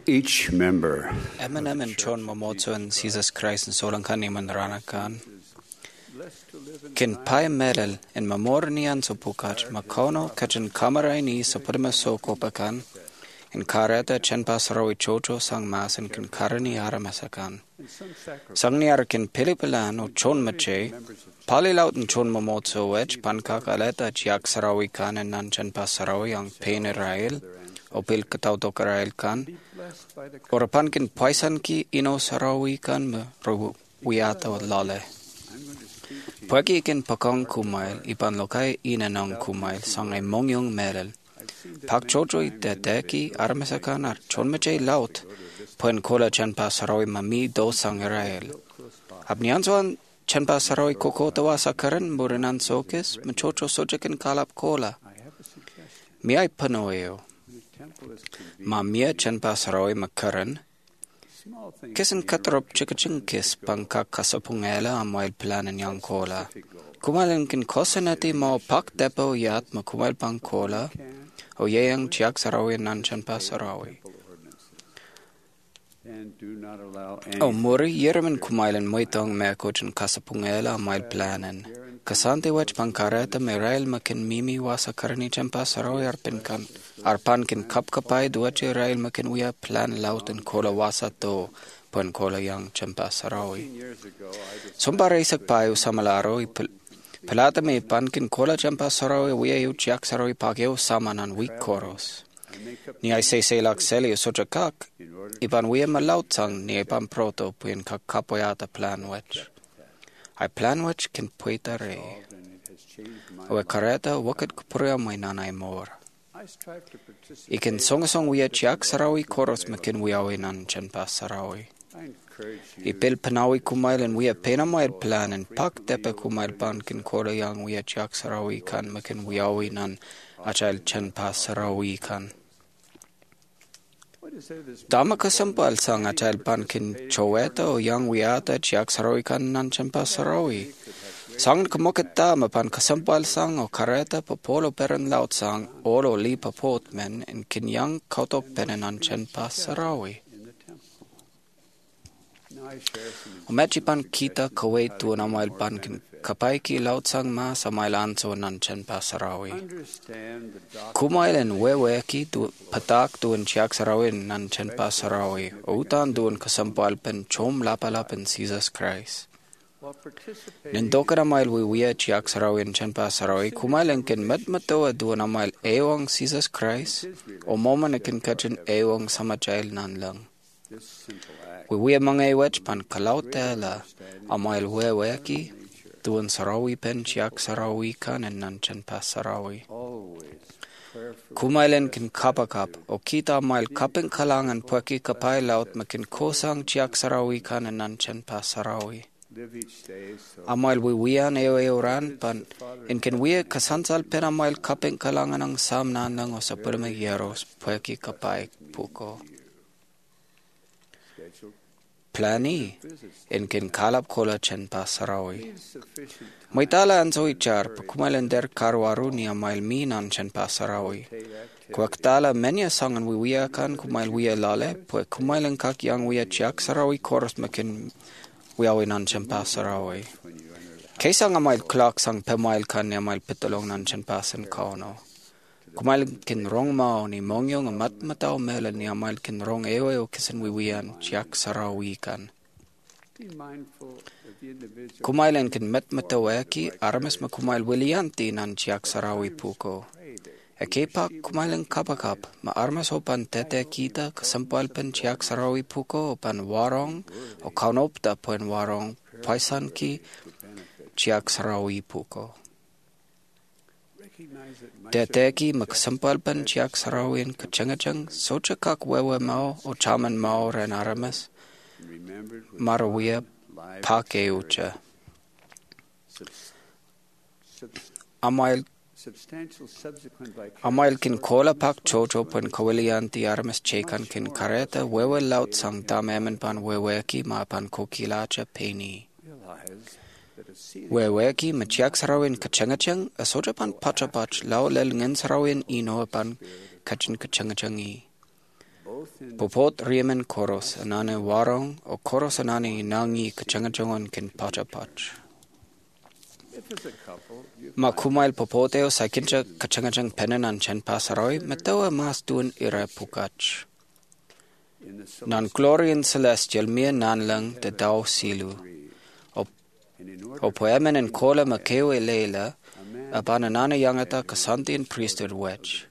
Each member Eminem and John Momoto and Jesus Christ and Solankan Iman Ranakan. Kin pai medal in Mamornian Sopukach Makono Kachin Kamaraini Sopudima Sokopakan in Kareta Chenpasarawi Chocho sang mas and kin Karani Aramasakan. Sangniar kin Pilipilan o Chon Mache, Palilaut and Chon Momoto Wedge Pankak Aleta Chiak Sarawi Kan and Nan Chenpasarawi ang Pain Rail. Opil Katauto Karail kan, or pankin poison ki ino sarawi kan me wiata lale. Pagi kin pakong kumail, ipan lokai inanong kumail, sang ay mongyong medal. Pak chojoy teteki armesakan ar chonmechay laut, puen kola chanpa sarawi mami do sang rail. Abniansoan chanpa sarawi koko tawa sakaran murinan sokis, machocho sojakin kalap kola. Miay panoeo. Mamia chanpa sarawi makaran. Kisan katrop chikachinkis pangka kasapungela amoil planan yang kola. Kumalin kin kosanati mo pak depo yat makumal pang kola. O yeyang chiak sarawi nan chanpa sarawi. O muri yeraman kumailin moitong mekochan kasapungela amoil planan. Kasante wach pangkareta merail makin mimi wasa karani champa sarawi arpan kin kapkapai duache rail makin uya plan lautan kola wasa to pon kola yang champa sarawi. Sumpara isak payo samalaro pelata me pan kin kola champa sarawi uya yu chiak sarawi pagyo samanan week koros. Ni ay say lak seli socha kak ipan uya malautang ni ipan proto puyen kapoyata plan wach. I plan which can puita re. O kareta wakat kupura may nanay more. Ikin song wia chiak sarawi koros makin wiawi nan chanpa sarawi. Ipil panawi kumail and wia pena mail plan and pak tepe kumail pan kin kora yang wia chiak sarawi kan makin wiawi nan achal chanpa sarawi kan. Dama kasampal sang achal pan kin choweta o yang wiata chiak sarawi kan nan champa sarawi. Sang kamoket dama pan kasampal sang o kareta popolo peren laut sang olo li papot men in kin yang kautok penen nan champa sarawi. O mechi pan kita kawait tu namail pan kin kapaiki laut sang ma sa mailanso nan chanpa sarawi. Kumail en weweki tu patak tu en chiak sarawi nan chanpa sarawi. Utan tu en kasampal pen chom lapalap en Jesus Christ. Nindoka namail wiya chiak sarawi en chanpa sarawi. Kumail en kin metmatoa tu namail ewang Jesus Christ. O moman kin kachin ewang samachail nan lang. Wiya mga ewech pan kalaute la amail weweki. Tuan sarawi pen chiak sarawi kan en nan chanpa sarawi. Kumailen kin kapakap o kita mail kaping kalangan puaki kapai laut makin kosang chiak sarawi kan en nan chanpa sarawi. Amail wiwian eoran pan in kin wia kasansal pen amail kaping kalangan ang sam nanang o sa purmig yeros puaki kapai puko. Plani in kin kalap kola chanpa sarawi. Moitala anso ichar pakumalan der karwaru ni amail minan chanpa sarawi. Kwaktala menya sangan wiya kan kumail wiya lale pue kumailan kak yang wiya chiak sarawi koros makin wiyawi nan chanpa sarawi. Kaisang amail klak sang pemail kan ni amail pitolong nan chanpa san kauno. Kumail kin rong mao ni mongyong amat matao melan ni amail kin rong ewe o kisan wiwian chiak sarawi kan. Kumailan kin matao eki aramas ma kumail wilianti nan chiak sarawi puko. Ekepa kumailan kapakap ma armas opan tete kita kasampal pen chiak sarawi puko opan warong o kaunopta pen warong paisan ki chiak sarawi puko. Teteki makasampal pan chiak sarawin kachangachang socha kak wewe mao o chaman mao ren aramas marawia pake ucha. Amail kin kola pak chocho pan kawilianti aramas chekan kin kareta wewe laut sang damemen pan weweki ma pan kokilacha peni. Weweki machiak sarawin kachangachang asoja pan pachapach lau lel ngen sarawin ino pan kachin kachangachangi. Popot riemen koros anane warong o koros anane inangi kachangajongon kin pachapach. Ma kumail popoteo sakincha kachangajang penen an chen pasaroi metawa mas dun ira pukach. Nan glorian celestial mia nanlang de dao silu. O poemen en kola makeo leila abananana yangata kasantian priesthood wedge.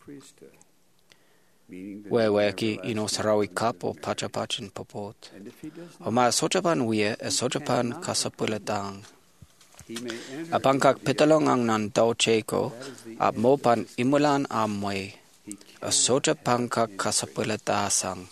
Weweki ino sarawi kap o pachapachin popot. O ma sojapan wia e sojapan kasapuletang. Apangkak pitalong ang nan dao cheko ap mopan imulan amwe. A sojapangkak kasapuletasang.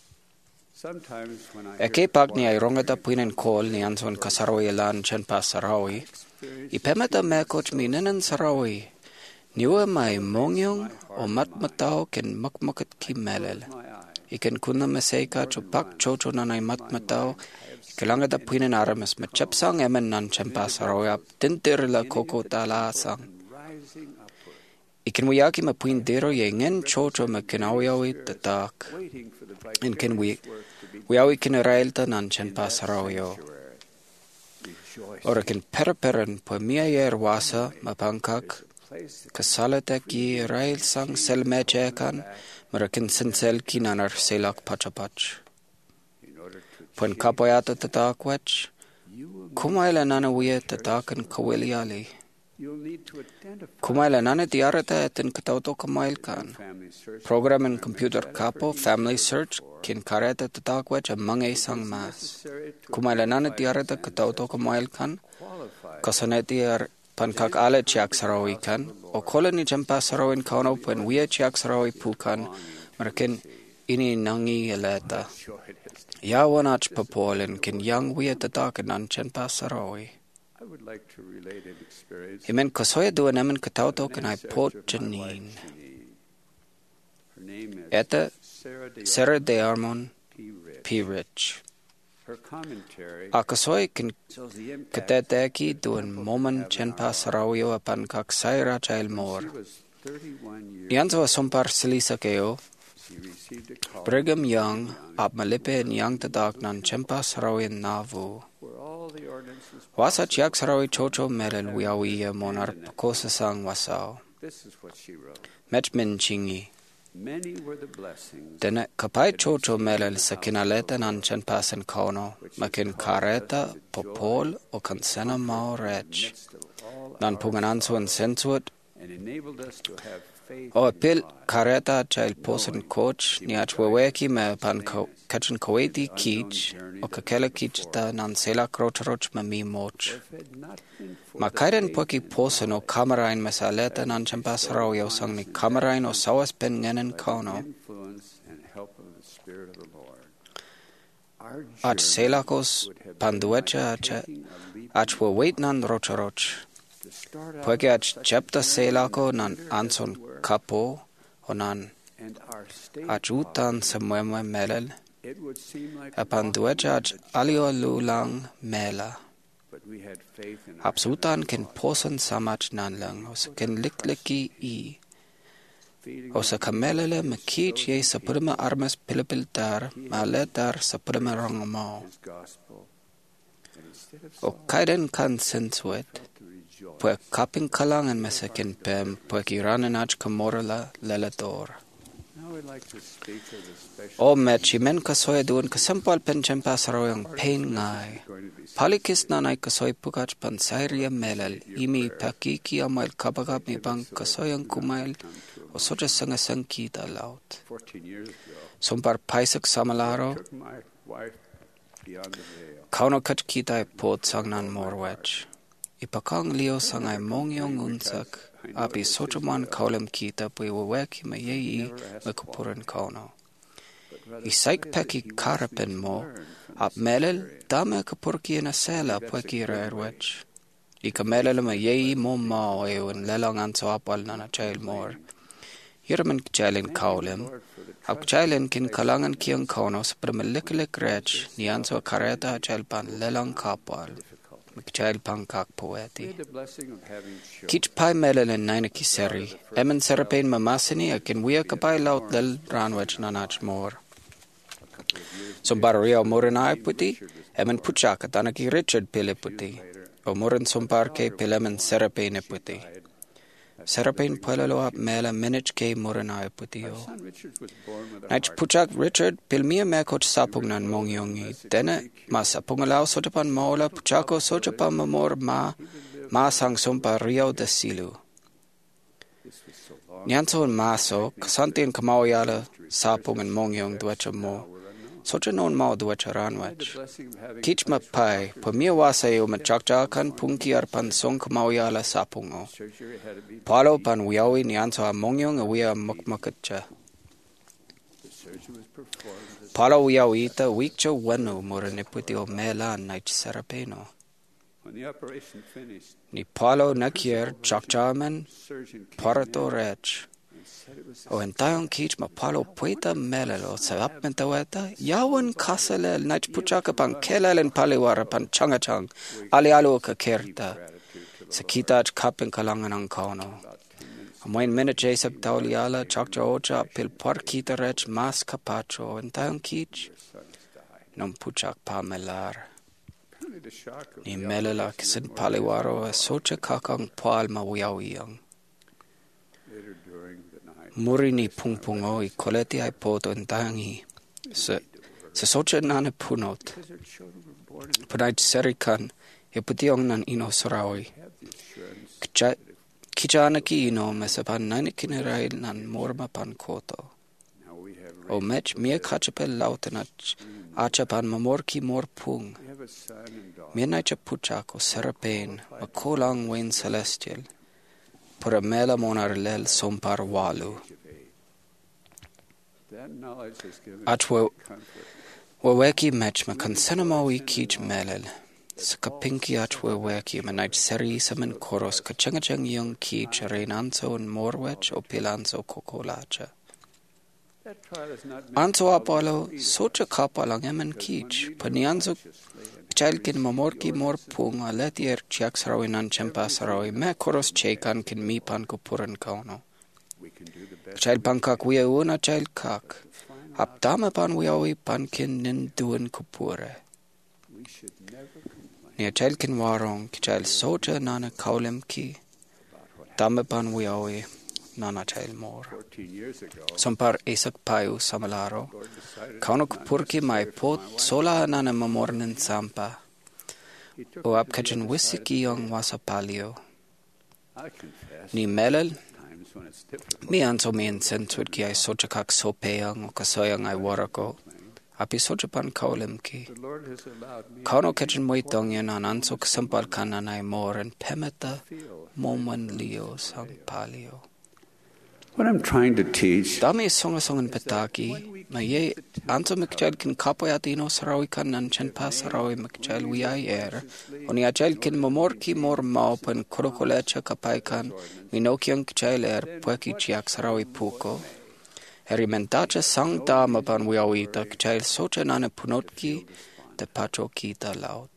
Eke pag ni ay rongata puinen kol ni anson kasarawi elan chen pa sarawi. Ipemeta mekoch minanan sarawi. Niwa may mongyong o matmatao ken makmakat ki melel. Iken kuna meseka chupak chocho nanay matmatao. Ikalangata puinen aramas machapsang emen nan chen pa sarawi ap tintirila koko talasang. Iken wiyaki mapuin dero ye ngen chocho makinawiawi tatak. Inken wiawi kinarailta nan chen pa sarawio. Ora ken peraperen po mia yer wasa mapangkak kasalata ki rail sang selmechekan marakin sensel kinanar selak pachapach. Pon kapoyata tatakwach kumaila nana wiya tatakan kawiliali. Kumaila nana tiarata etin katauto kamailkan. Program in computer kapo family search kin kareta tatakwach amang sang mas. Kumaila nana tiarata katauto kamailkan kasaneti pankak ale chiak sarawi kan o koloni jampa sarawin kauno pen wia chiak sarawi pukan marakin ini nangi eleta. Ya wanach papolin kin yang wia tatakan an jampa sarawi. Imen kasoya dua namen katauto kan ay pot janin. Eta Sarah de Armon P. Rich. Akasoy kin kateteki duan momen chen pasarawio apan kak saira chail mor. Nianzo asompar silisa keo. Brigham Young ap malipe niyang tadak nan chen pasarawin navu. Wasa chiak sarawi chocho merel wiawiya monar pakosa sang wasao. Mech min chingi. Dene kapai chocho merel sa kinaleta nan chen pasen kauno, makin kareta, popol o kansena mao rech. Nan pungananso en sensuat, o apil kareta chail posen coach ni achweweki me pan kachin kaweti kich o kakela kichta nan sela krochroch mami moch. Makairen poki posen o kamerain mesaleta nan champas rawyo sang ni kamerain o sawas pen ngenen kauno. Ach selakos panduecha achwewet nan rochroch. Poike ach chapta selako nan anson kapo o nan achutan semwemwe melel apan duecha ach alio lulang mela apsutan ken posen samach nanlang os ken likliki I os a kamelele makich ye sapurma armas pilipiltar maletar sapurma rongamo o kaiden kan sensuet Pue kaping kalangan mesakin pem pue kiranan ach kamorala lelator. O mechimen kasoy duan kasampal penchem pasaroyang pain ngai. Palikis nanay kasoy pukach pansairia melal imi pakiki amail kabagap mi bang kasoyang kumail o soja sangasang kita laut. Sumpar paisak samalaro kauno kach kita pot sangnan morwech. Ipakang leo sangay mongyong unsak api sojaman kaulem kita pui waweki mayei mekupuran kauno. Isaik peki karapen mo ap melel dame kapurki na sela peki raerwech. Ika melel mayei mo mao ewan lelang anso apal na chail mor. Yiraman kjalin kaulem ap kjalin kin kalangan kiyang kauno sa permelikilik rech ni anso kareta jalpan lelang kapal. Mikchail pangkak poeti. Kich pai melelen naina kiseri. Emen serapain mamasini akin wia kapai laut lel ranwech nanach mor. Sompar ria morin ai puti, emen puchaka tanaki Richard pile puti. O morin sompar ke pilemen Serapine puti. Serapine puelalo ap mela minich ke morin ai puti o. Naich puchak Richard pilmia mekot sapungnan mongyongi. Dene mas apungalao sotapan maula puchako sotapan mamor ma sang sompar riau de silu. Nyanso en maso, kasantin kamawyala sapung en mongyong duecha mo. Socha non mau duecha ranwech. Kich ma pai, po mia wasa eo machakjakan pungki arpan song kamawyala sapungo. Palo pan wiawi nyanso a mongyong a wia mukmakatcha. Palo wiawi ita wikcha wanu moraniputi o mela naich Serapeno. Ni palo nakier chakjaman parato rech. O entayong kich ma palo puita melelo sa apmentaweta yawan kasale naich puchaka pan kelalen paliwara pan changachang alialo ka kerta sa kitach kapin kalangan ang kono. Amoin minute jesab tauliala chakja ocha pil parkita rech mas kapacho entayong kich nung puchak pa melar. Ni melela kisin paliwaro a socha kakang pal mawiyawiyang. Muri ni pungpungo I koleti ai poto entangi. Sa socha nane punot. Panait serikan e putiong nan ino sarawi. Kijana ki ino mesapan nani kinirail nan morma pan koto. O mech mia kachapel lautenach achapan mamorki mor pung. Mia naicha puchako Serapane makolang wen celestial. Pura mela monar lel sompar walu. Achwe waweki mech ma kansenamawi kich melel. Sakapinki achwe weki ma naich seri samen koros kachangachang yung kich reinanso en morwech o pilanso kokolacha. Anso apalo socha kapalang emen kich panianso Chalkin mamorki mor pung aletier chiak sarawi nan chempa sarawi me koros chekan kin mi pan kupuran kauno. Chal pankak wia una chal kak. Aptama pan wiawi pan kin nin duen kupure. Nia chalkin warong chal socha nana kaulem ki. Dame pan wiawi nana chal mor. Sompar isak payu samalaro. Kauno kupurki mai pot sola nana mamornin sampa. O apkajan wisiki yong wasapalio. Ni melel. Mi anso mi insensud ki ay socha kak sopeyang o kasoyang ay warako. Api socha pan kaulem ki. Kauno kajan moitong yan an anso kasampal kanan ay moren pemeta moman lio sang palio. What I'm trying to teach Dami songasongan petaki, ma ye anso mikchal kin kapoyatino sarawi kan nan chenpa sarawi mikchal wiyay oni achal kin mamorki mor maupan korokolecha kapaikan, minokyang kchal pueki chiak sarawi puko. Erimentacha sang dama pan wiyawita kchal socha nane punotki te pacho kita laut.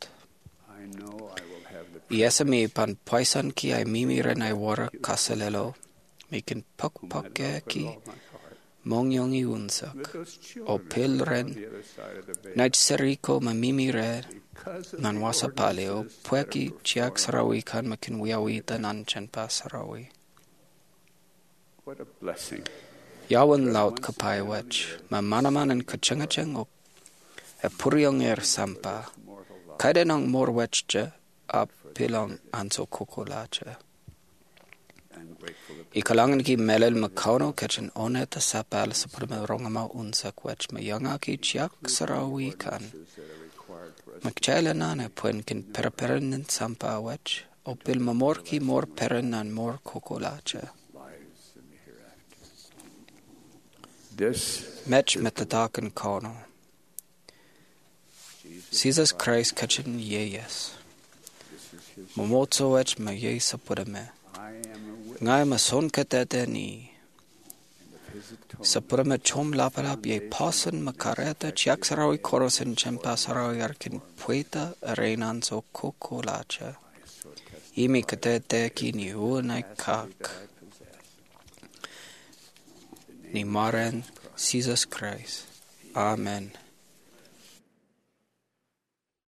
Iesami pan paisan ki ay mimiren ay wara kasalelo. Mikin pokpokeki mongyongi unsak o pilren naich seriko mamimire nan wasapale o pueki chiak sarawi kan makin wiyawita nan chenpa sarawi. what a blessing. Yawan laut kapai wech ma manaman en kachangachang o e puryong sampa kaide nang mor wechje a pilong anso kokolache. Ikalangan ki melel makauno kachan oneta sapal sa pudama rongama unsak wech mayanga ki chiak sarawi kan. Makchaila nane puen kin peraperanin sampa wech o pil mamorki mor peranan mor kokolache. Mech metatakan kauno. Jesus Christ kachan yeyes. Momotso wech ma yey sa pudame. Ngai ma son katete ni. Sa purame chom lapalap ye pasan makareta chiak sarawi korosin chempa sarawi arkin pueta arenan so kokolacha. Imi katete ki ni uanay kak. Ni maren Jesus Christ. Amen.